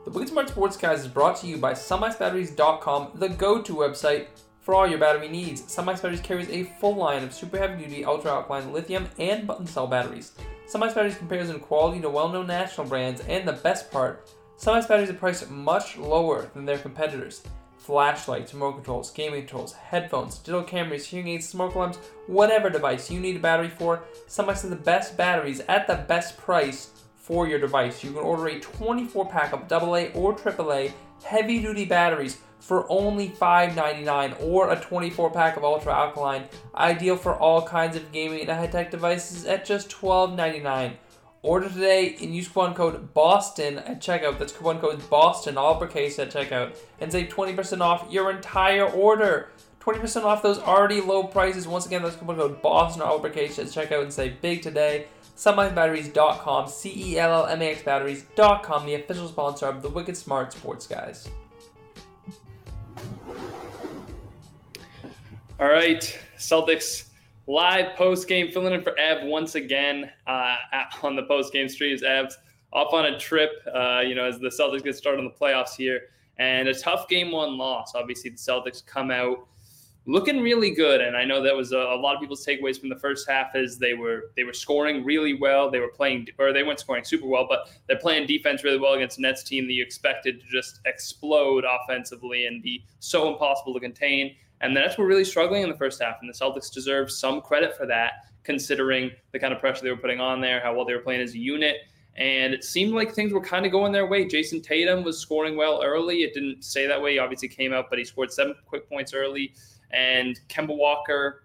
The Wicked Smart Sports Guys is brought to you by SunMaxBatteries.com, the go-to website for all your battery needs. SunMax Batteries carries a full line of super heavy-duty, ultra-alkaline lithium and button cell batteries. SunMax Batteries compares in quality to well-known national brands, and the best part, SunMax Batteries are priced much lower than their competitors. Flashlights, remote controls, gaming controls, headphones, digital cameras, hearing aids, smoke alarms, whatever device you need a battery for, SunMax has the best batteries at the best price for your device. You can order a 24-pack of AA or AAA heavy-duty batteries for only $5.99, or a 24-pack of ultra-alkaline, ideal for all kinds of gaming and high-tech devices, at just $12.99. Order today and use coupon code BOSTON at checkout. That's coupon code BOSTON, all uppercase, at checkout, and save 20% off your entire order. 20% off those already low prices. Once again, that's coupon code BOSTON, all uppercase, at checkout, and save big today. SunMaxBatteries.com, CELLMAX Batteries.com, the official sponsor of the Wicked Smart Sports Guys. All right, Celtics live post-game, filling in for Ev once again on the post-game streams. Ev's off on a trip, as the Celtics get started on the playoffs here. And a tough game one loss. Obviously, the Celtics come out looking really good, and I know that was a lot of people's takeaways from the first half is they were scoring really well. They weren't scoring super well, but they're playing defense really well against a Nets team that you expected to just explode offensively and be so impossible to contain. And the Nets were really struggling in the first half, and the Celtics deserve some credit for that, considering the kind of pressure they were putting on there, how well they were playing as a unit. And it seemed like things were kind of going their way. Jason Tatum was scoring well early. It didn't say that way. He obviously came out, but he scored 7 quick points early. And Kemba Walker,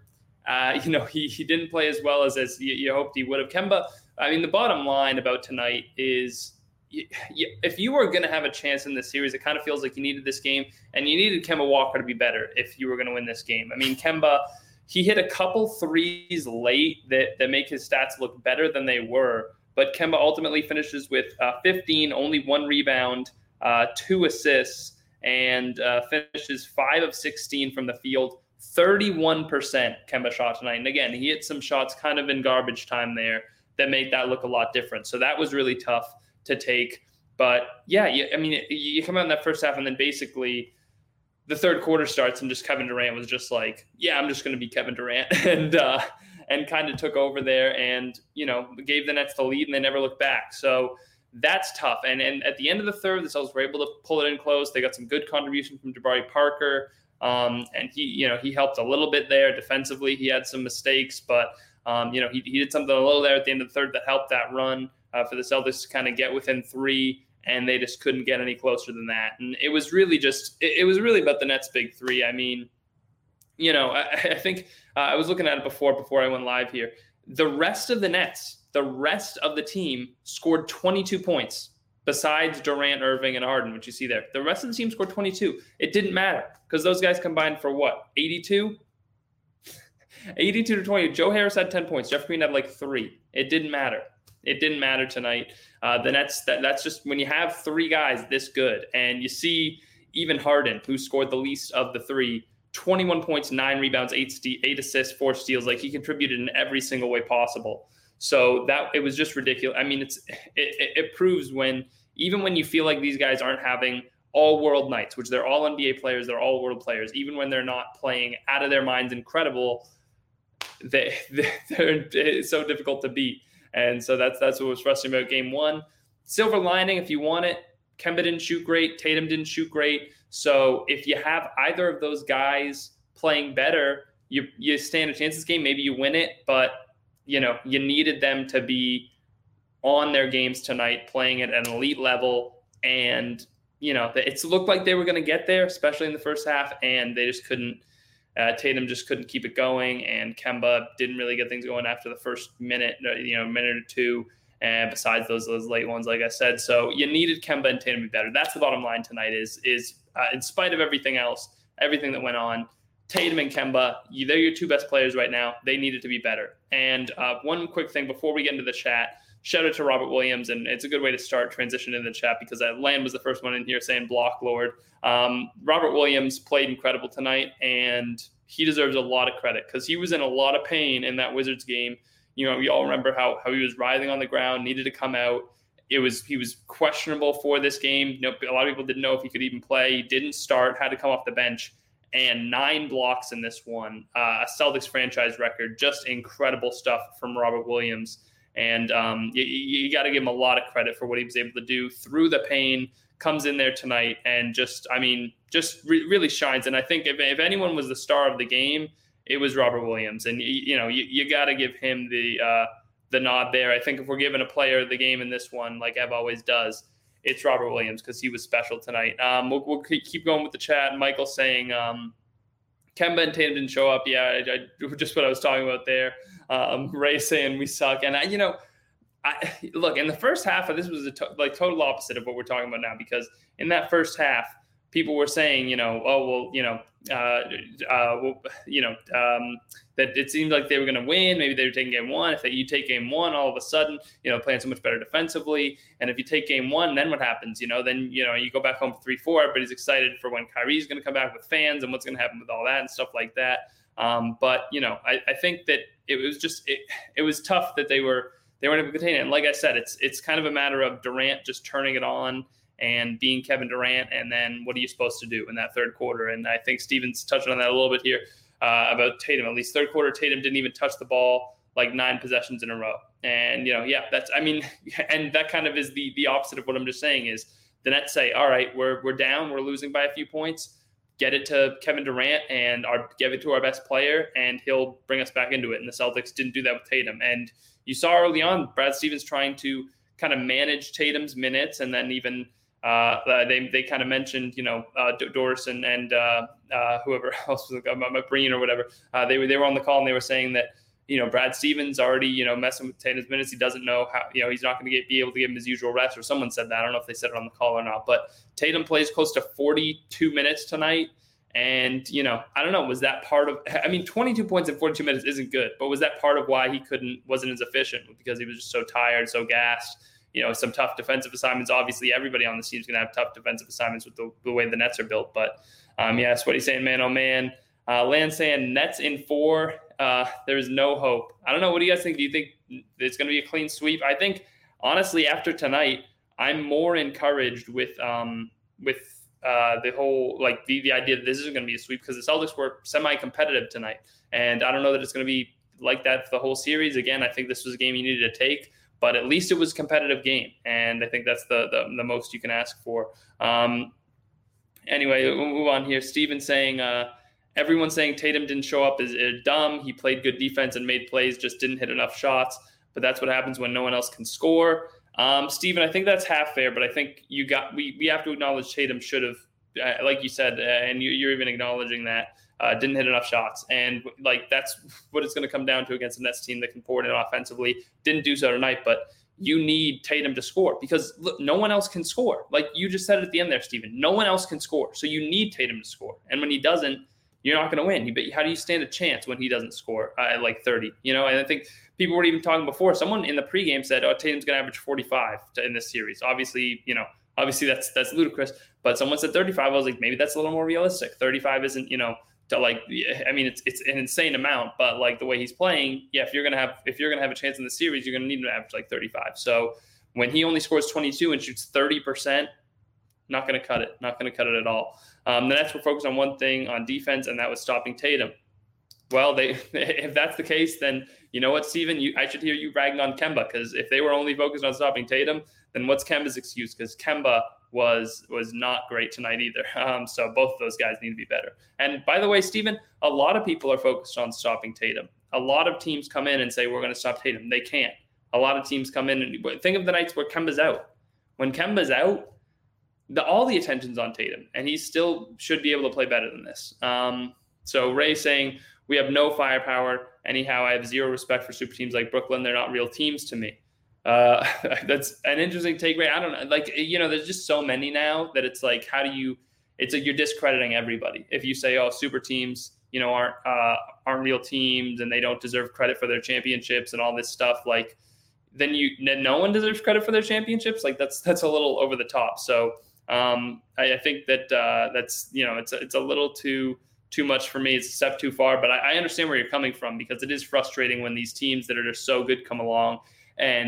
he didn't play as well as you hoped he would have. Kemba, the bottom line about tonight is if you were going to have a chance in this series, it kind of feels like you needed this game, and you needed Kemba Walker to be better if you were going to win this game. Kemba, he hit a couple threes late that make his stats look better than they were, but Kemba ultimately finishes with 15, only 1 rebound, 2 assists, and finishes 5 of 16 from the field, 31% Kemba shot tonight. And again, he hit some shots kind of in garbage time there that made that look a lot different. So that was really tough to take. But yeah, you come out in that first half, and then basically the third quarter starts, and just Kevin Durant was just like, yeah, I'm just going to be Kevin Durant, and kind of took over there and, gave the Nets the lead, and they never looked back. So that's tough. And at the end of the third, the Celtics were able to pull it in close. They got some good contribution from Jabari Parker. And he helped a little bit there defensively. He had some mistakes, but he did something a little there at the end of the third that helped that run for the Celtics to kind of get within 3, and they just couldn't get any closer than that. And it was really about the Nets' big 3. I think I was looking at it before I went live here. The rest of the team scored 22 points besides Durant, Irving, and Harden, which you see there. The rest of the team scored 22. It didn't matter because those guys combined for what? 82? 82 to 20. Joe Harris had 10 points. Jeff Green had like 3. It didn't matter. It didn't matter tonight. The Nets, that's just when you have 3 guys this good, and you see even Harden, who scored the least of the 3, 21 points, 9 rebounds, 8 assists, 4 steals. Like, he contributed in every single way possible. So it was just ridiculous. It proves even when you feel like these guys aren't having all world nights, which they're all NBA players, they're all world players, even when they're not playing out of their minds incredible, it's so difficult to beat. And so that's what was frustrating about game one. Silver lining, if you want it, Kemba didn't shoot great, Tatum didn't shoot great. So if you have either of those guys playing better, you stand a chance this game. Maybe you win it, but you needed them to be on their games tonight, playing at an elite level. And, it looked like they were going to get there, especially in the first half, and they just couldn't. Tatum just couldn't keep it going, and Kemba didn't really get things going after the first minute or 2, and besides those late ones, like I said. So you needed Kemba and Tatum to be better. That's the bottom line tonight is in spite of everything else, everything that went on, Tatum and Kemba, they're your 2 best players right now. They needed to be better. And one quick thing before we get into the chat, shout out to Robert Williams, and it's a good way to start transition in the chat because Land was the first one in here saying block Lord. Robert Williams played incredible tonight, and he deserves a lot of credit because he was in a lot of pain in that Wizards game. We all remember how he was writhing on the ground, needed to come out, he was questionable for this game. A lot of people didn't know if he could even play. He didn't start, had to come off the bench, and 9 blocks in this one. A Celtics franchise record. Just incredible stuff from Robert Williams. And you got to give him a lot of credit for what he was able to do through the pain. Comes in there tonight and really shines. And I think if anyone was the star of the game, it was Robert Williams. And you got to give him the nod there. I think if we're giving a player the game in this one, like Ev always does, it's Robert Williams because he was special tonight. We'll keep going with the chat. Michael saying Kemba and Tatum didn't show up. Yeah, just what I was talking about there. Ray saying we suck. And look, in the first half, this was total opposite of what we're talking about now, because in that first half, people were saying, that it seemed like they were going to win. Maybe they were taking game one. If you take game one, all of a sudden, playing so much better defensively. And if you take game one, then what happens? Then you go back home for 3-4. Everybody's excited for when Kyrie's going to come back with fans and what's going to happen with all that and stuff like that. But I think that it was tough that they weren't able to contain it. And like I said, it's kind of a matter of Durant just turning it on and being Kevin Durant. And then what are you supposed to do in that third quarter? And I think Steven's touched on that a little bit here about Tatum. At least third quarter, Tatum didn't even touch the ball like 9 possessions in a row. And, and that kind of is the opposite of what I'm just saying is the Nets say, all right, we're down, we're losing by a few points. Get it to Kevin Durant and give it to our best player, and he'll bring us back into it. And the Celtics didn't do that with Tatum. And you saw early on Brad Stevens trying to kind of manage Tatum's minutes, and then even they kind of mentioned Doris and whoever else was Breen or whatever. They were on the call and they were saying that Brad Stevens already messing with Tatum's minutes. He doesn't know how he's not going to be able to give him his usual rest. Or someone said that. I don't know if they said it on the call or not. But Tatum plays close to 42 minutes tonight. And, I don't know, was that part of, 22 points in 42 minutes isn't good, but was that part of why he wasn't as efficient? Because he was just so tired, so gassed, some tough defensive assignments. Obviously everybody on the team is going to have tough defensive assignments with the way the Nets are built. But that's what he's saying, man. Oh man. Land saying Nets in 4. There's no hope. I don't know. What do you guys think? Do you think it's going to be a clean sweep? I think honestly, after tonight, I'm more encouraged with the whole, the idea that this isn't going to be a sweep, because the Celtics were semi-competitive tonight. And I don't know that it's going to be like that for the whole series. Again, I think this was a game you needed to take, but at least it was a competitive game. And I think that's the most you can ask for. Anyway, we'll move on here. Steven saying, everyone saying Tatum didn't show up is dumb. He played good defense and made plays, just didn't hit enough shots. But that's what happens when no one else can score. Steven, I think that's half fair, but I think we have to acknowledge Tatum should have, like you said, and you're even acknowledging that, didn't hit enough shots. And that's what it's going to come down to against the Nets team that can pour it in offensively. Didn't do so tonight, but you need Tatum to score, because look, no one else can score. Like you just said at the end there, Steven, no one else can score. So you need Tatum to score. And when he doesn't, you're not going to win. But how do you stand a chance when he doesn't score at 30? And I think people were even talking before. Someone in the pregame said, "Oh, Tatum's going to average 45 in this series." Obviously, that's ludicrous. But someone said 35. I was like, maybe that's a little more realistic. 35 isn't, it's an insane amount. But the way he's playing, yeah, if you're going to have a chance in the series, you're going to need to average 35. So when he only scores 22 and shoots 30%. Not going to cut it. Not going to cut it at all. The Nets were focused on one thing on defense, and that was stopping Tatum. Well, if that's the case, then you know what, Steven? I should hear you bragging on Kemba, because if they were only focused on stopping Tatum, then what's Kemba's excuse? Because Kemba was not great tonight either. So both of those guys need to be better. And by the way, Steven, a lot of people are focused on stopping Tatum. A lot of teams come in and say, we're going to stop Tatum. They can't. A lot of teams come in and think of the nights where Kemba's out. When Kemba's out, all the attention's on Tatum, and he still should be able to play better than this. So Ray saying, we have no firepower. Anyhow, I have zero respect for super teams like Brooklyn. They're not real teams to me. That's an interesting take, Ray. I don't know. There's just so many now that it's like, you're discrediting everybody. If you say, oh, super teams, aren't real teams and they don't deserve credit for their championships and all this stuff, then no one deserves credit for their championships. That's a little over the top. So I think that that's it's a little too much for me. It's a step too far, but I understand where you're coming from, because it is frustrating when these teams that are just so good come along and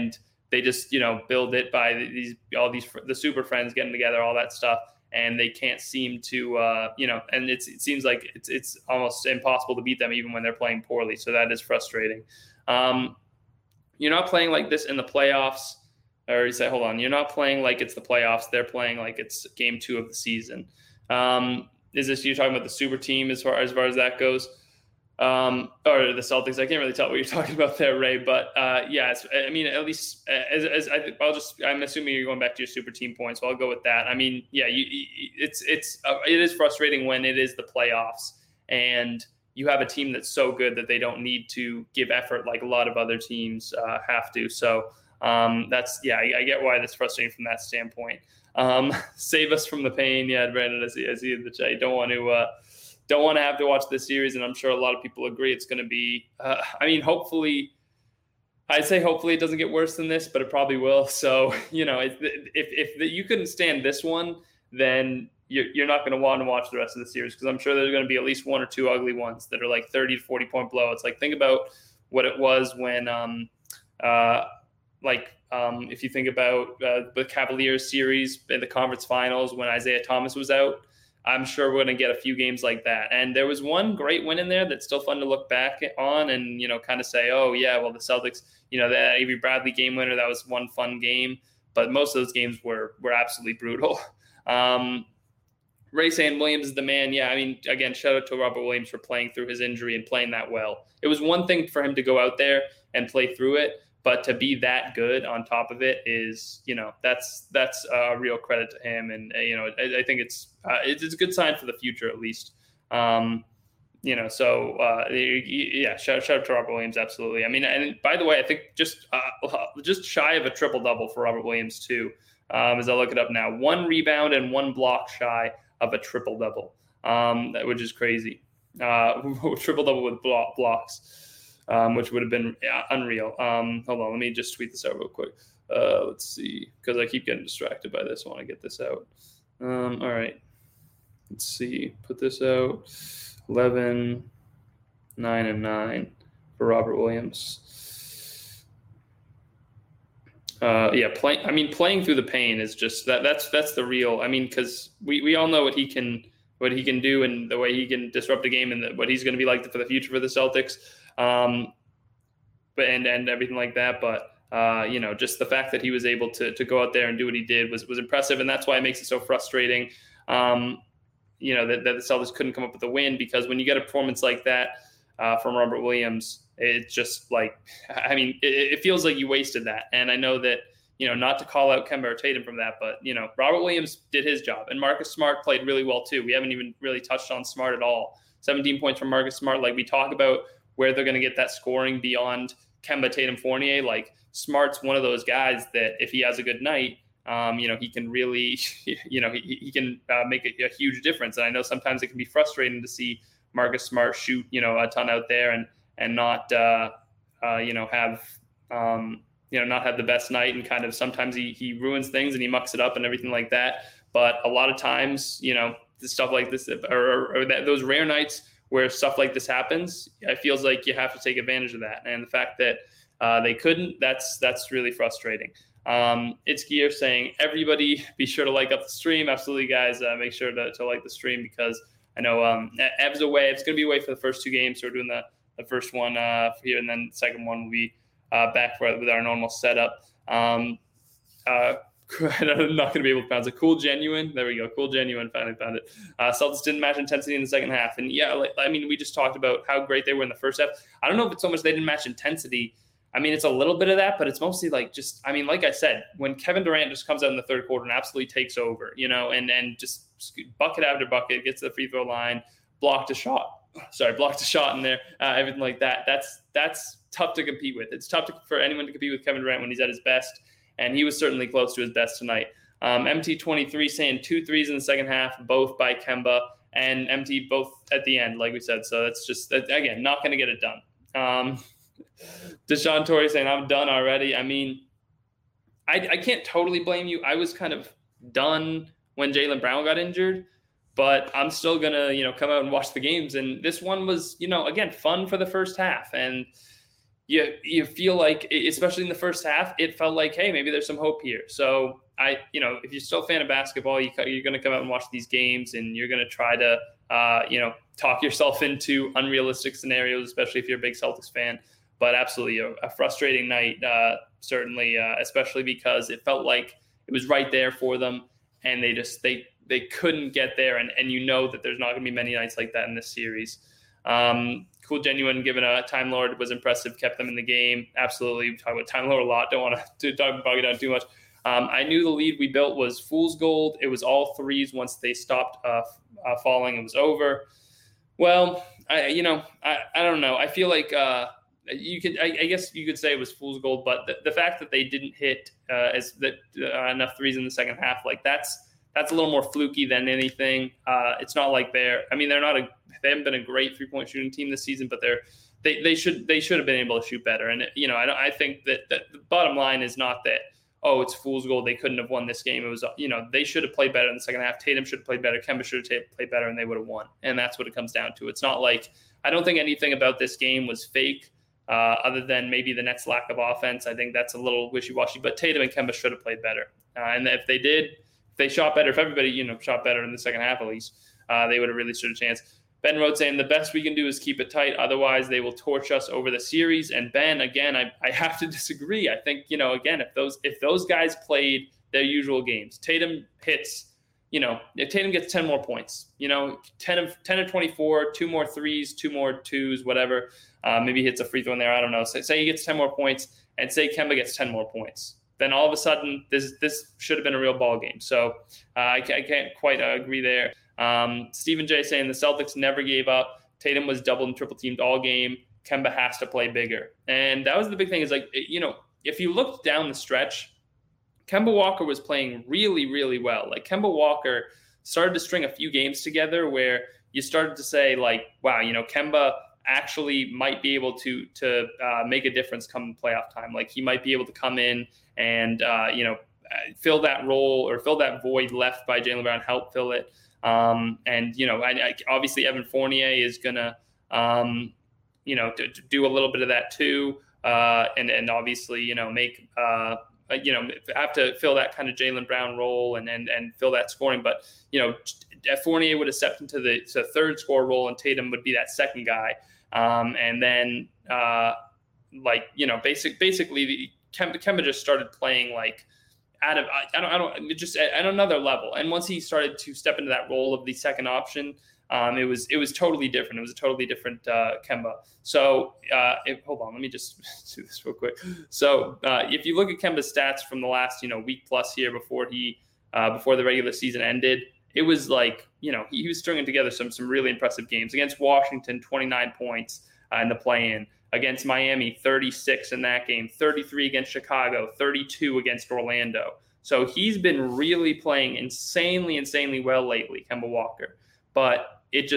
they just, build it by the super friends getting together, all that stuff. And they can't seem to, and it seems like it's almost impossible to beat them even when they're playing poorly. So that is frustrating. You're not playing like this in the playoffs, or you say, hold on, you're not playing like it's the playoffs. They're playing like it's game 2 of the season. Is this, you're talking about the super team as far as that goes? Or the Celtics? I can't really tell what you're talking about there, Ray. But yes, I mean, at least as I'm assuming you're going back to your super team point, so I'll go with that. I mean, yeah, it is frustrating when it is the playoffs and you have a team that's so good that they don't need to give effort like a lot of other teams have to. So that's, I get why that's frustrating from that standpoint. Save us from the pain. Yeah, Brandon, I see in the chat. You don't want to have to watch this series, and I'm sure a lot of people agree it's going to be, hopefully it doesn't get worse than this, but it probably will. So, if you couldn't stand this one, then you're not going to want to watch the rest of the series, because I'm sure there's going to be at least 1 or 2 ugly ones that are like 30 to 40 point blowouts. Like, think about what it was when, if you think about the Cavaliers series in the conference finals when Isaiah Thomas was out. I'm sure we're going to get a few games like that. And there was one great win in there that's still fun to look back on and, kind of say, oh, yeah, well, the Celtics, that Avery Bradley game winner, that was one fun game. But most of those games were absolutely brutal. Ray saying Williams is the man. Yeah, again, shout out to Robert Williams for playing through his injury and playing that well. It was one thing for him to go out there and play through it, but to be that good on top of it is, that's a real credit to him. And, I think it's a good sign for the future, at least. Shout out to Robert Williams. Absolutely. And by the way, I think just shy of a triple-double for Robert Williams too. As I look it up now, 1 rebound and 1 block shy of a triple-double, which is crazy. Triple-double with blocks. Which would have been unreal. Hold on, let me just tweet this out real quick. Let's see, because I keep getting distracted by this. I want to get this out. All right. Let's see. Put this out. 11, 9, and 9 for Robert Williams. Playing through the pain is just that's the real. Because we all know what he can do and the way he can disrupt the game and what he's going to be like for the future for the Celtics. And everything like that. But, just the fact that he was able to go out there and do what he did was impressive. And that's why it makes it so frustrating, that the Celtics couldn't come up with a win, because when you get a performance like that from Robert Williams, it's just like, it feels like you wasted that. And I know that, not to call out Kemba or Tatum from that, but, Robert Williams did his job, and Marcus Smart played really well too. We haven't even really touched on Smart at all. 17 points from Marcus Smart. Like, we talk about where they're going to get that scoring beyond Kemba, Tatum, Fournier. Like, Smart's one of those guys that if he has a good night, he can really, he can make a huge difference. And I know sometimes it can be frustrating to see Marcus Smart shoot, a ton out there and not, not have the best night, and kind of sometimes he ruins things and he mucks it up and everything like that. But a lot of times, stuff like this or those rare nights where stuff like this happens, it feels like you have to take advantage of that. And the fact that they couldn't, that's really frustrating. It's Gear saying, everybody be sure to like up the stream. Absolutely, guys. Make sure to like the stream, because I know Ev's away. It's going to be away for the first 2 games. So we're doing the first one here, and then the second one will be back with our normal setup. I'm not going to be able to pronounce it. Cool Genuine. There we go. Cool Genuine. Finally found it. Celtics didn't match intensity in the second half. And we just talked about how great they were in the first half. I don't know if it's so much they didn't match intensity. It's a little bit of that, but it's mostly like like I said, when Kevin Durant just comes out in the third quarter and absolutely takes over, and just bucket after bucket, gets to the free throw line, blocked a shot in there, everything like that. That's tough to compete with. It's tough for anyone to compete with Kevin Durant when he's at his best. And he was certainly close to his best tonight. MT23 saying 2 threes in the second half, both by Kemba, and MT both at the end, like we said. So that's just, again, not going to get it done. Deshaun Torrey saying, I'm done already. I can't totally blame you. I was kind of done when Jaylen Brown got injured, but I'm still going to, come out and watch the games. And this one was, again, fun for the first half. And you feel like, especially in the first half, it felt like, hey, maybe there's some hope here. So if you're still a fan of basketball, you're going to come out and watch these games, and you're going to try to, talk yourself into unrealistic scenarios, especially if you're a big Celtics fan. But absolutely a frustrating night, certainly, especially because it felt like it was right there for them, and they couldn't get there. And that there's not going to be many nights like that in this series. Cool Genuine, given a Time Lord, was impressive, kept them in the game. Absolutely. We talk about Time Lord a lot. Don't want to bug it out too much. I knew the lead we built was fool's gold. It was all threes. Once they stopped falling, it was over. Well, I don't know. I feel like I guess you could say it was fool's gold, but the fact that they didn't hit enough threes in the second half, like that's a little more fluky than anything. It's not like they haven't been a great 3-point shooting team this season, but they should have been able to shoot better. And I think that the bottom line is not that, oh, it's fool's gold, they couldn't have won this game. It was, they should have played better in the second half. Tatum should have played better. Kemba should have played better, and they would have won. And that's what it comes down to. It's not like, I don't think anything about this game was fake, other than maybe the Nets' lack of offense. I think that's a little wishy-washy. But Tatum and Kemba should have played better. And if they did, if they shot better, if everybody shot better in the second half at least, they would have really stood a chance. Ben wrote saying the best we can do is keep it tight. Otherwise, they will torch us over the series. And Ben, again, I have to disagree. I think, again, if those guys played their usual games, Tatum hits, if Tatum gets 10 more points, 10 of 24, 2 more threes, 2 more twos, whatever. Maybe he hits a free throw in there. I don't know. Say he gets 10 more points, and say Kemba gets 10 more points. Then all of a sudden, this should have been a real ball game. So I can't quite agree there. Stephen J saying the Celtics never gave up. Tatum was double and triple teamed all game. Kemba has to play bigger. And that was the big thing, is like, if you looked down the stretch, Kemba Walker was playing really, really well. Like, Kemba Walker started to string a few games together where you started to say, like, wow, Kemba actually might be able to make a difference come playoff time. Like, he might be able to come in and, fill that role or fill that void left by Jaylen Brown, help fill it. Obviously Evan Fournier is going to, do a little bit of that too. And obviously, make, have to fill that kind of Jaylen Brown role and fill that scoring. But, Fournier would have stepped into the third score role, and Tatum would be that second guy. And then, basically Kemba just started playing like, just at another level. And once he started to step into that role of the second option, it was totally different. It was a totally different Kemba. So hold on, let me just do this real quick. So if you look at Kemba's stats from the last week plus here before the regular season ended, it was like he was stringing together some really impressive games. Against Washington, 29 points in the play-in. Against Miami, 36 in that game, 33 against Chicago, 32 against Orlando. So he's been really playing insanely well lately, Kemba Walker. But it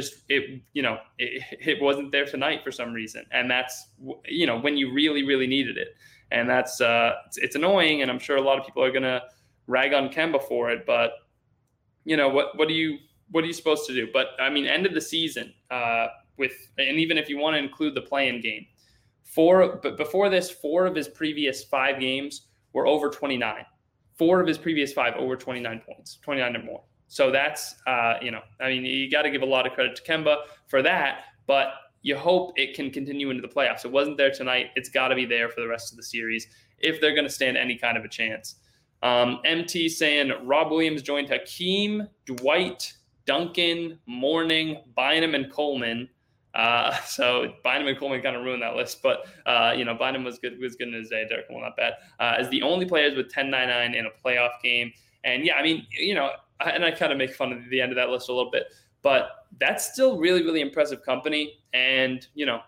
wasn't there tonight for some reason. And that's, when you really, really needed it. And that's, it's annoying. And I'm sure a lot of people are going to rag on Kemba for it. But, what are you supposed to do? But I mean, end of the season and even if you want to include the play-in game, before this, 4 of his previous 5 games were over 29. 4 of his previous 5 over 29 points, 29 or more. So that's, you got to give a lot of credit to Kemba for that, but you hope it can continue into the playoffs. It wasn't there tonight. It's got to be there for the rest of the series if they're going to stand any kind of a chance. MT saying Rob Williams joined Hakeem, Dwight, Duncan, Mourning, Bynum, and Coleman. So Bynum and Coleman kind of ruined that list, but Bynum was good in his day. Derek Moore, not bad. As the only players with 10-9-9 in a playoff game. And yeah, I mean, and I kind of make fun of the end of that list a little bit, but that's still really, really impressive company. And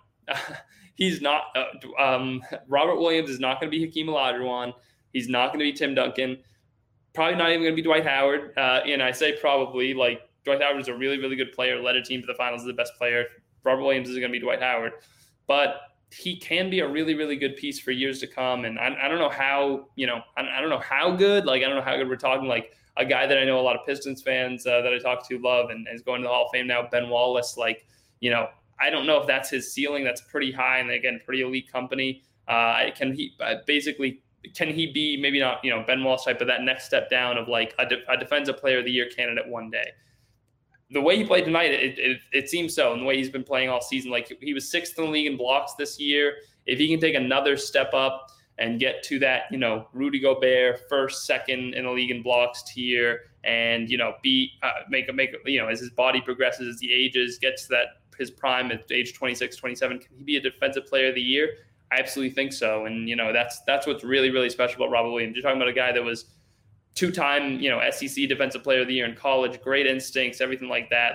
he's not Robert Williams is not going to be Hakeem Olajuwon. He's not going to be Tim Duncan. Probably not even going to be Dwight Howard. And I say probably, like, Dwight Howard is a really, really good player, led a team to the finals, is the best player. Robert Williams is going to be Dwight Howard, but he can be a really, really good piece for years to come. And I don't know how, I don't know how good, like, I don't know how good we're talking, like a guy that I know a lot of Pistons fans that I talk to love and is going to the Hall of Fame now, Ben Wallace. Like, I don't know if that's his ceiling. That's pretty high. And again, pretty elite company. Can he be maybe not, Ben Walsh type, but that next step down of like a defensive player of the year candidate one day? The way he played tonight, it seems so. And the way he's been playing all season, like he was 6th in the league in blocks this year. If he can take another step up and get to that, Rudy Gobert 1st, 2nd in the league in blocks tier, and as his body progresses, as he ages, gets to his prime at age 26, 27, can he be a defensive player of the year? I absolutely think so. And that's what's really, really special about Robert Williams. You're talking about a guy that was 2-time, SEC defensive player of the year in college, great instincts, everything like that.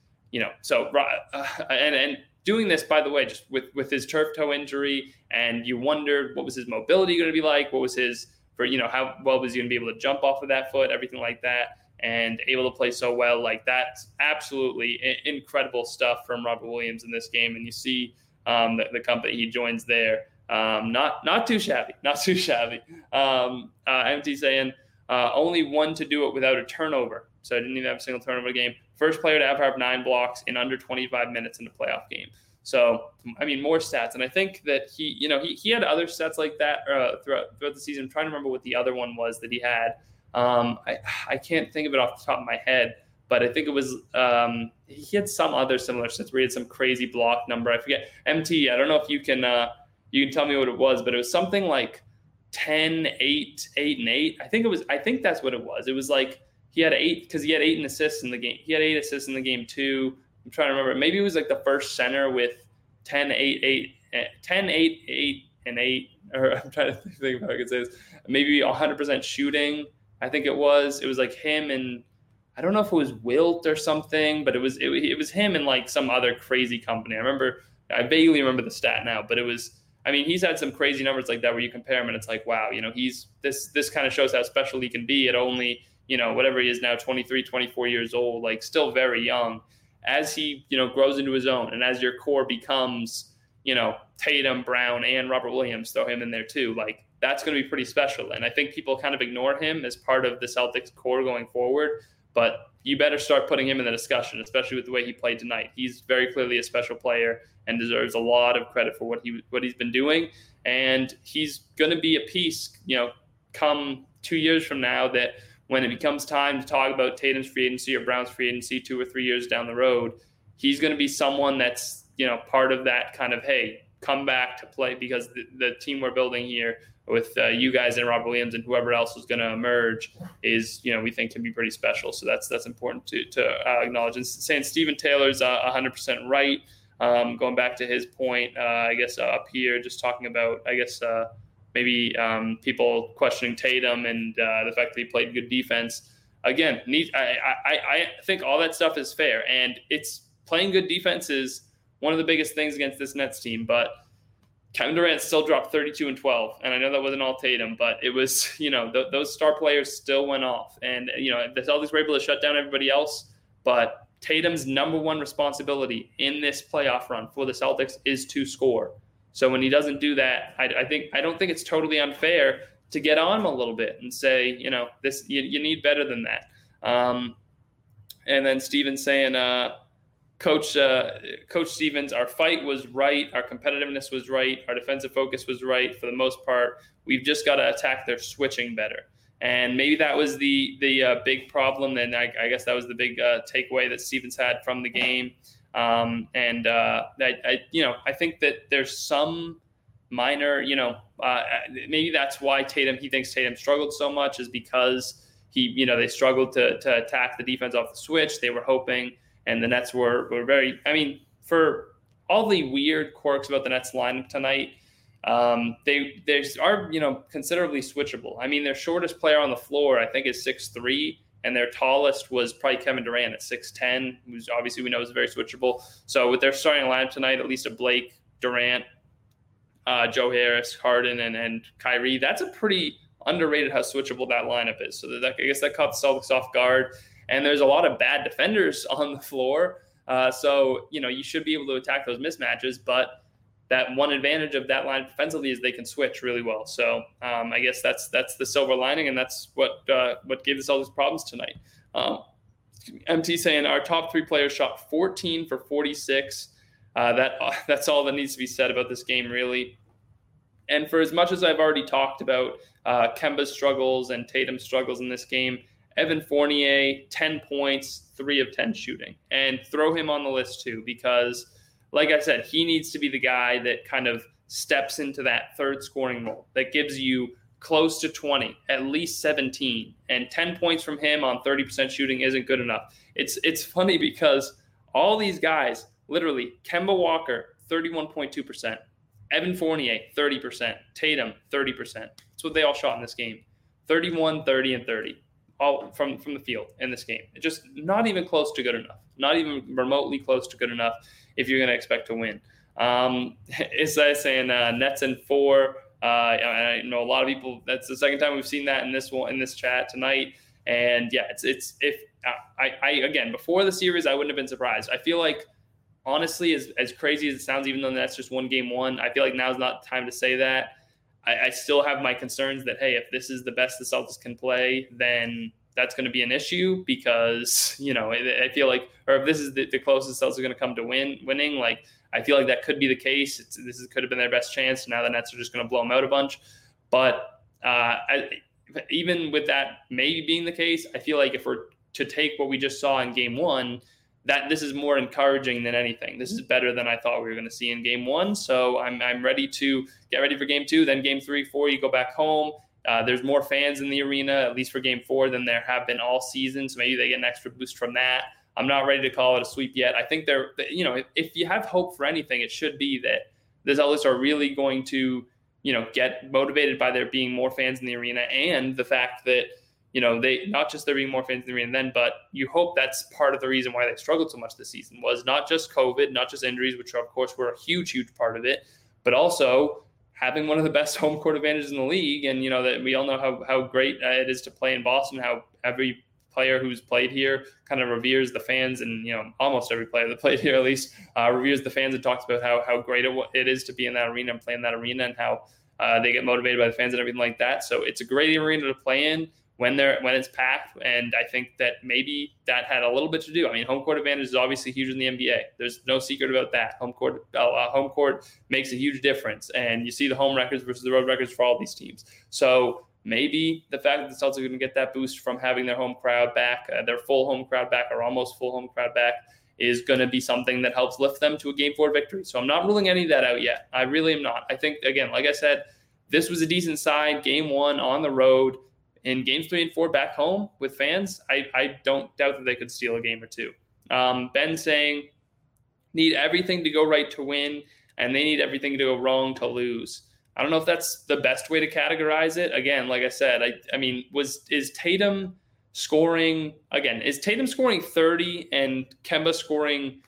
And doing this, by the way, just with his turf toe injury, and you wondered what was his mobility going to be like, what was how well was he going to be able to jump off of that foot, everything like that, and able to play so well. Like, that's absolutely incredible stuff from Robert Williams in this game. And you see the company he joins there. Not too shabby. MT saying, only one to do it without a turnover. So I didn't even have a single turnover game. First player to ever have 9 blocks in under 25 minutes in a playoff game. So, more stats. And I think that he had other stats like that throughout the season. I'm trying to remember what the other one was that he had. I can't think of it off the top of my head, but I think it was he had some other similar stats where he had some crazy block number. I forget. MT, I don't know if you can tell me what it was, but it was something like 10, 8, 8, and 8. I think that's what it was. It was like he had 8 because he had 8 assists in the game. He had 8 assists in the game too. I'm trying to remember. Maybe it was like the first center with 10, 8, 8, and 8. Or I'm trying to think of how I could say this. Maybe 100% shooting. I think it was. It was like him and I don't know if it was Wilt or something, but it was him and like some other crazy company. I vaguely remember the stat now, but it was. He's had some crazy numbers like that where you compare him and it's like, wow, he's this kind of shows how special he can be at only, whatever he is now, 23, 24 years old, like still very young. As he, grows into his own, and as your core becomes, Tatum, Brown, and Robert Williams, throw him in there too. Like, that's going to be pretty special. And I think people kind of ignore him as part of the Celtics core going forward, but you better start putting him in the discussion, especially with the way he played tonight. He's very clearly a special player and deserves a lot of credit for what he's been doing. And he's going to be a piece, come 2 years from now, that when it becomes time to talk about Tatum's free agency or Brown's free agency 2 or 3 years down the road, he's going to be someone that's, part of that kind of, hey, come back to play, because the team we're building here with you guys and Robert Williams and whoever else is going to emerge is, we think can be pretty special. So that's important to acknowledge. And saying Stephen Taylor's 100% right. Going back to his point, I guess up here, just talking about, maybe people questioning Tatum and the fact that he played good defense. Again, I think all that stuff is fair, and it's playing good defense is one of the biggest things against this Nets team. But Kevin Durant still dropped 32 and 12, and I know that wasn't all Tatum, but it was, those star players still went off, and the Celtics were able to shut down everybody else, but Tatum's number one responsibility in this playoff run for the Celtics is to score. So when he doesn't do that, I don't think it's totally unfair to get on him a little bit and say, this you need better than that. And then Steven's saying, Coach Stevens, our fight was right, our competitiveness was right, our defensive focus was right for the most part. We've just got to attack their switching better. And maybe that was the big problem. And I guess that was the big takeaway that Stevens had from the game. I think that there's some minor, maybe that's why he thinks Tatum struggled so much, is because they struggled to attack the defense off the switch. They were hoping, and the Nets were very, for all the weird quirks about the Nets lineup tonight, they are, considerably switchable. Their shortest player on the floor, I think, is 6'3", and their tallest was probably Kevin Durant at 6'10", who's obviously we know is very switchable. So with their starting lineup tonight, at least a Blake, Durant, Joe Harris, Harden, and Kyrie, that's a pretty underrated how switchable that lineup is. So I guess that caught the Celtics off guard. And there's a lot of bad defenders on the floor. So you should be able to attack those mismatches, but that one advantage of that line defensively is they can switch really well. So I guess that's the silver lining, and that's what gave the Celtics problems tonight. MT saying our top 3 players shot 14 for 46. That's all that needs to be said about this game, really. And for as much as I've already talked about Kemba's struggles and Tatum's struggles in this game, Evan Fournier, 10 points, 3 of 10 shooting. And throw him on the list too, because like I said, he needs to be the guy that kind of steps into that third scoring role that gives you close to 20, at least 17. And 10 points from him on 30% shooting isn't good enough. It's funny because all these guys, literally, Kemba Walker, 31.2%. Evan Fournier, 30%. Tatum, 30%. That's what they all shot in this game. 31, 30, and 30. All from the field in this game. It's just not even close to good enough. Not even remotely close to good enough if you're going to expect to win. Is that saying Nets in 4? I know a lot of people. That's the second time we've seen that in this chat tonight. And yeah, it's if I again before the series I wouldn't have been surprised. I feel like honestly, as crazy as it sounds, even though that's just one game one, I feel like now's not the time to say that. I still have my concerns that, hey, if this is the best the Celtics can play, then that's going to be an issue because, I feel like, or if this is the closest Celtics are going to come to winning, like, I feel like that could be the case. Could have been their best chance. Now the Nets are just going to blow them out a bunch. But even with that maybe being the case, I feel like if we're to take what we just saw in game one, that this is more encouraging than anything. This is better than I thought we were going to see in game one. So I'm ready to get ready for game two. Then game 3, 4, you go back home. There's more fans in the arena, at least for game 4, than there have been all season. So maybe they get an extra boost from that. I'm not ready to call it a sweep yet. I think if you have hope for anything, it should be that the Celtics are really going to, get motivated by there being more fans in the arena and the fact that, they not just there being more fans in the arena then, but you hope that's part of the reason why they struggled so much this season was not just COVID, not just injuries, which of course were a huge, huge part of it, but also having one of the best home court advantages in the league. And, that we all know how great it is to play in Boston, how every player who's played here kind of reveres the fans, and, almost every player that played here at least reveres the fans and talks about how great it is to be in that arena and play in that arena and how they get motivated by the fans and everything like that. So it's a great arena to play in when it's packed, and I think that maybe that had a little bit to do. I mean, home court advantage is obviously huge in the NBA. There's no secret about that. Home court makes a huge difference, and you see the home records versus the road records for all these teams. So maybe the fact that the Celtics are going to get that boost from having their home crowd back, their full home crowd back, or almost full home crowd back, is going to be something that helps lift them to a Game 4 victory. So I'm not ruling any of that out yet. I really am not. I think, again, like I said, this was a decent side. Game 1 on the road. In games 3 and 4 back home with fans, I don't doubt that they could steal a game or two. Ben saying, need everything to go right to win, and they need everything to go wrong to lose. I don't know if that's the best way to categorize it. Again, like I said, I mean, is Tatum scoring 30 and Kemba scoring,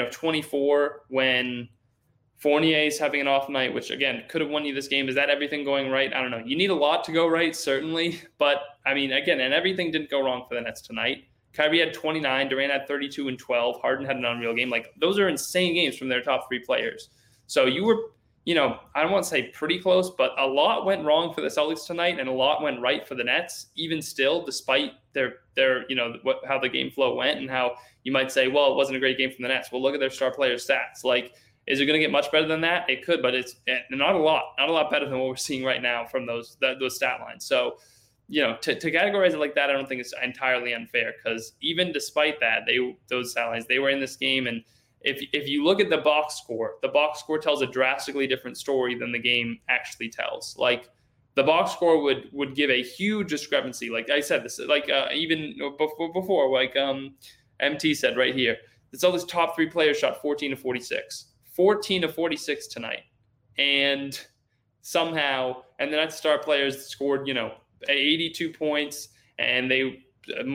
24 when Fournier's having an off night, which, again, could have won you this game. Is that everything going right? I don't know. You need a lot to go right, certainly. But, I mean, again, and everything didn't go wrong for the Nets tonight. Kyrie had 29. Durant had 32 and 12. Harden had an unreal game. Like, those are insane games from their top 3 players. So you were, I don't want to say pretty close, but a lot went wrong for the Celtics tonight and a lot went right for the Nets, even still, despite their how the game flow went and how you might say, well, it wasn't a great game from the Nets. Well, look at their star player stats. Like, is it going to get much better than that? It could, but it's not a lot better than what we're seeing right now from those stat lines. So, to categorize it like that, I don't think it's entirely unfair because even despite that, those stat lines, they were in this game. And if you look at the box score tells a drastically different story than the game actually tells. Like the box score would give a huge discrepancy. Like I said, this even before, like MT said right here, the Celtics top 3 players shot 14 to 46. 14 to 46 tonight. And somehow, and the Nets star players scored, 82 points, and they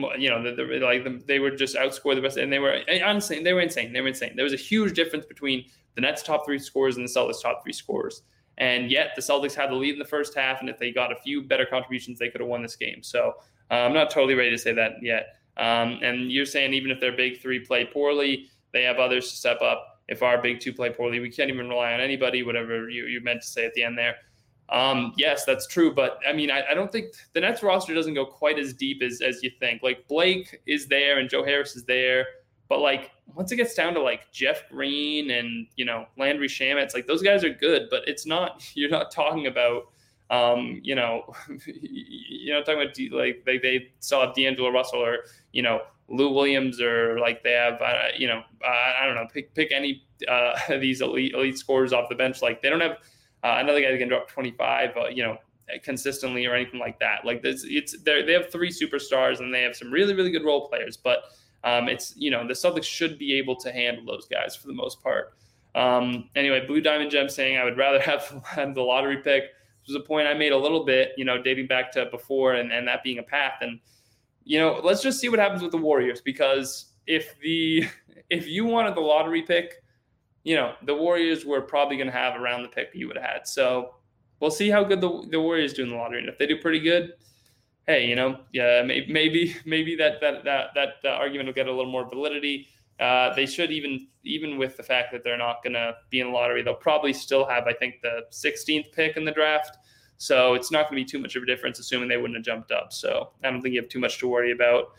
were just outscored the best, and they were insane. They were insane. There was a huge difference between the Nets top 3 scorers and the Celtics top 3 scorers. And yet the Celtics had the lead in the first half, and if they got a few better contributions, they could have won this game. So I'm not totally ready to say that yet. And you're saying even if their big 3 play poorly, they have others to step up. If our big 2 play poorly, we can't even rely on anybody, whatever you meant to say at the end there. Yes, that's true. But, I mean, I don't think the Nets roster doesn't go quite as deep as you think. Like, Blake is there and Joe Harris is there. But like once it gets down to like Jeff Green and, you know, Landry Shamet, like those guys are good, but it's not, you're not talking about, you know, you're not talking about like they still have D'Angelo Russell or, you know, Lou Williams, or like they have, you know, I don't know, pick any these elite scorers off the bench. Like they don't have another guy that can drop 25, you know, consistently or anything like that. Like this, they have 3 superstars and they have some really, really good role players, but it's, you know, the Celtics should be able to handle those guys for the most part. Anyway, Blue Diamond Gem saying I would rather have the lottery pick. This was a point I made a little bit, you know, dating back to before and that being a path. And, you know, let's just see what happens with the Warriors, because if you wanted the lottery pick, you know, the Warriors were probably going to have around the pick that you would have had. So we'll see how good the Warriors do in the lottery. And if they do pretty good, hey, you know, yeah, maybe that argument will get a little more validity. They should, even with the fact that they're not going to be in the lottery, they'll probably still have, I think, the 16th pick in the draft. So it's not going to be too much of a difference, assuming they wouldn't have jumped up. So I don't think you have too much to worry about.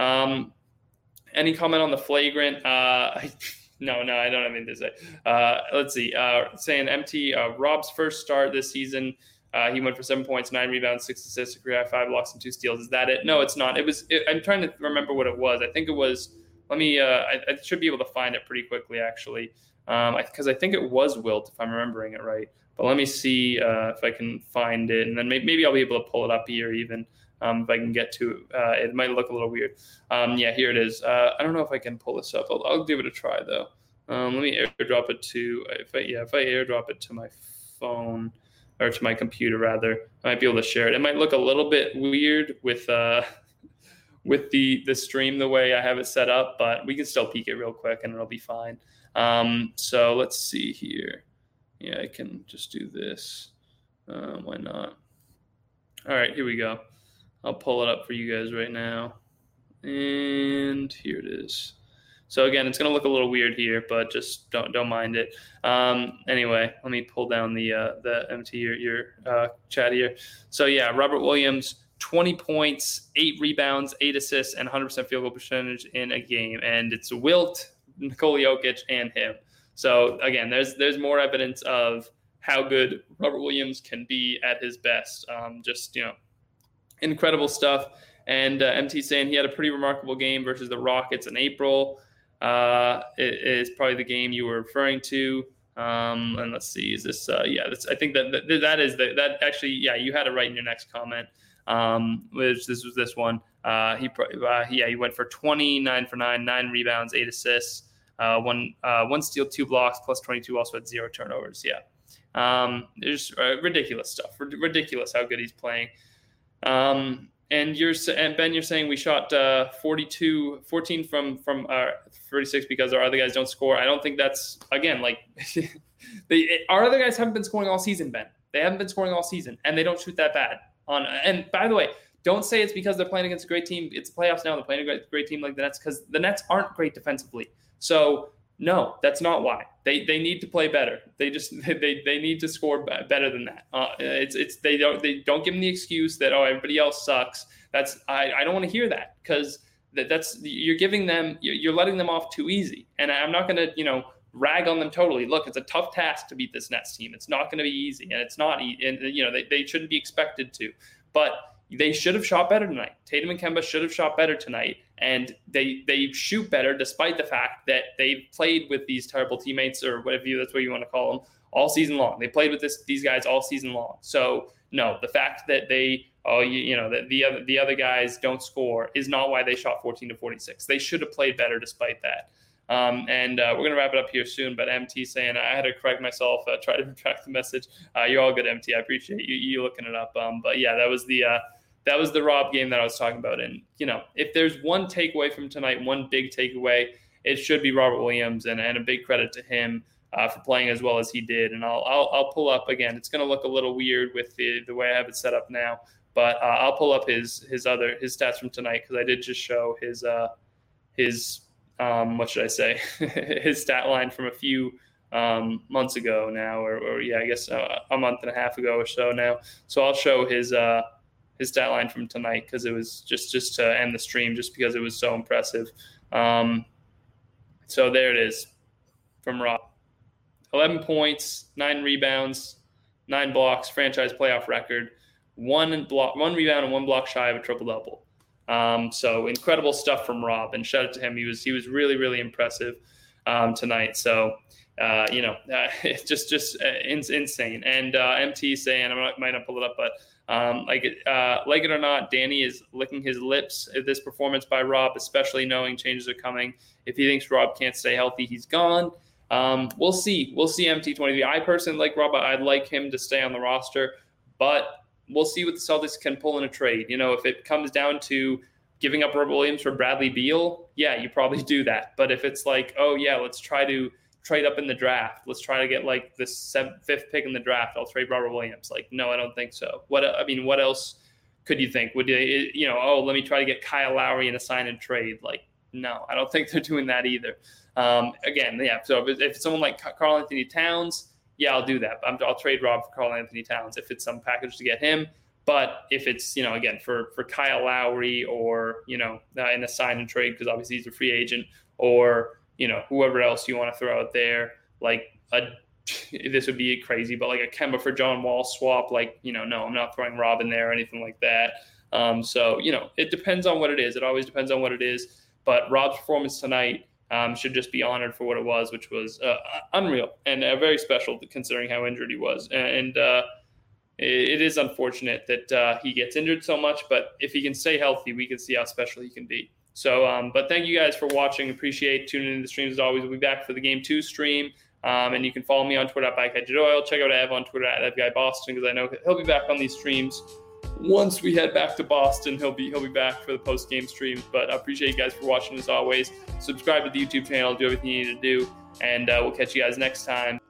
Any comment on the flagrant? No, I don't have anything to say. Let's see. Saying MT, Rob's first start this season, he went for 7 points, 9 rebounds, 6 assists, a career high, 5 blocks, and 2 steals. Is that it? No, it's not. I'm trying to remember what it was. I think it was. Let me. I should be able to find it pretty quickly, actually, because I think it was Wilt, if I'm remembering it right. But let me see if I can find it, and then maybe I'll be able to pull it up here even. If I can get to it. It might look a little weird. Yeah, here it is. I don't know if I can pull this up. I'll give it a try though. Let me airdrop it to if I airdrop it to my phone or to my computer rather, I might be able to share it. It might look a little bit weird with the stream the way I have it set up, but we can still peek it real quick and it'll be fine. So let's see here. Yeah, I can just do this. Why not? All right, here we go. I'll pull it up for you guys right now. And here it is. So again, it's going to look a little weird here, but just don't mind it. Anyway, let me pull down the MT your chat here. So yeah, Robert Williams, 20 points, 8 rebounds, 8 assists, and 100% field goal percentage in a game. And it's Wilt, Nikola Jokic, and him. So again, there's more evidence of how good Robert Williams can be at his best. Just, you know, incredible stuff. And MT saying he had a pretty remarkable game versus the Rockets in April. It is probably the game you were referring to. And let's see, is this? I think that is that actually. Yeah, you had it right in your next comment. Which this was this one. He went for 29 for 9, 9 rebounds, 8 assists, one steal, 2 blocks, plus 22. Also had 0 turnovers. Yeah, there's ridiculous stuff. Ridiculous how good he's playing. And Ben, you're saying we shot 14 from 36 because our other guys don't score. I don't think that's, again, like our other guys haven't been scoring all season, Ben. They haven't been scoring all season, and they don't shoot that bad. And by the way, don't say it's because they're playing against a great team. It's the playoffs now. They're playing a great team like the Nets, because the Nets aren't great defensively. So no, that's not why. They need to play better. They need to score better than that. They don't give them the excuse that, oh, everybody else sucks. I don't want to hear that, because that's you're giving them, you're letting them off too easy. And I'm not going to rag on them totally. Look, it's a tough task to beat this Nets team. It's not going to be easy, and it's not. And they shouldn't be expected to, but they should have shot better tonight. Tatum and Kemba should have shot better tonight, and they shoot better despite the fact that they played with these terrible teammates, or whatever that's what you want to call them, all season long. They played with these guys all season long. So no, the fact that that the other guys don't score is not why they shot 14 to 46. They should have played better despite that. And we're going to wrap it up here soon, but MT saying I had to correct myself, try to retract the message. You're all good, MT. I appreciate you looking it up. But yeah, that was the Rob game that I was talking about. And, if there's one takeaway from tonight, one big takeaway, it should be Robert Williams, and a big credit to him for playing as well as he did. And I'll pull up again. It's going to look a little weird with the way I have it set up now, but I'll pull up his stats from tonight, because I did just show his what should I say? his stat line from a few months ago now, or I guess a month and a half ago or so now. So I'll show his stat line from tonight, because it was just to end the stream, just because it was so impressive. So there it is from Rob. 11 points, 9 rebounds, 9 blocks, franchise playoff record, 1 rebound and 1 block shy of a triple-double. So incredible stuff from Rob, and shout out to him. He was really, really impressive tonight. So, it's just insane. And MT saying, I might not pull it up, but like it or not, Danny is licking his lips at this performance by Rob, especially knowing changes are coming. If he thinks Rob can't stay healthy, he's gone. We'll see MT23. I personally like Rob. I'd like him to stay on the roster, but we'll see what the Celtics can pull in a trade. If it comes down to giving up Robert Williams for Bradley Beal, yeah, you probably do that. But if it's like, oh yeah, let's try to trade up in the draft. Let's try to get like the 5th pick in the draft. I'll trade Robert Williams. Like, no, I don't think so. What else could you think? Would they, let me try to get Kyle Lowry in a sign and trade? Like, no, I don't think they're doing that either. Again, yeah. So if it's someone like Karl Anthony Towns, yeah, I'll do that. I'll trade Rob for Karl Anthony Towns if it's some package to get him. But if it's, again, for Kyle Lowry or, in a sign and trade, because obviously he's a free agent, or, whoever else you want to throw out there, like this would be crazy, but like a Kemba for John Wall swap, like, no, I'm not throwing Rob in there or anything like that. So, it depends on what it is. It always depends on what it is. But Rob's performance tonight should just be honored for what it was, which was unreal and very special considering how injured he was. And it is unfortunate that he gets injured so much, but if he can stay healthy, we can see how special he can be. So, but thank you guys for watching. Appreciate tuning into the streams as always. We'll be back for the Game 2 stream. And you can follow me on Twitter at BikeHeadJoyal. Check out Ev on Twitter at EvGuyBoston, because I know he'll be back on these streams. Once we head back to Boston, he'll be back for the post-game streams. But I appreciate you guys for watching as always. Subscribe to the YouTube channel. Do everything you need to do. And we'll catch you guys next time.